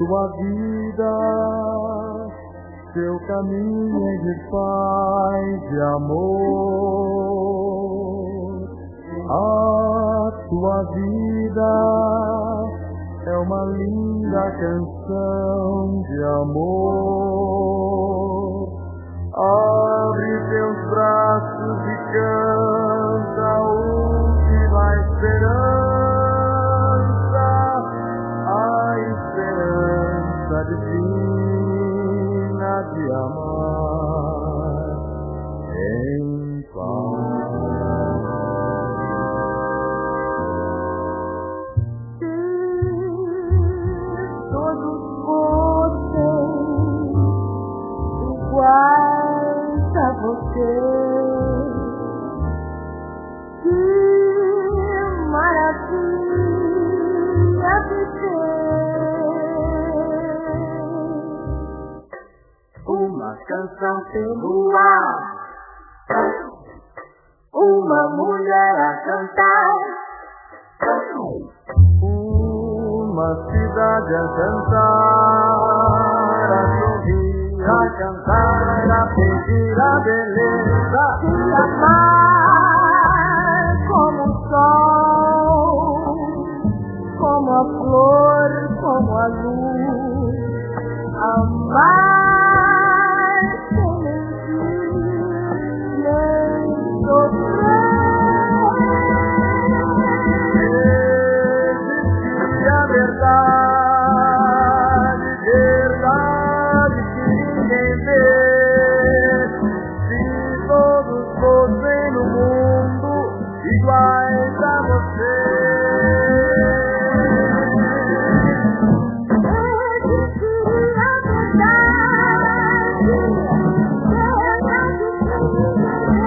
sua vida, seu caminho é de paz e amor. A sua vida é uma linda canção de amor. Abre teus braços e canta última esperança, a esperança divina de amar em paz. Você, que maravilha viver. Uma canção pelo ar, uma mulher a cantar, uma cidade a cantar, a sorrir, a cantar, a pedir a beleza de amar como o sol, como a flor, como a luz, amar sem mentir, nem sofrer. Existir a verdade, verdade que ninguém vê. Fossem no mundo iguais a você. Existir a verdade, verdade que ninguém vê.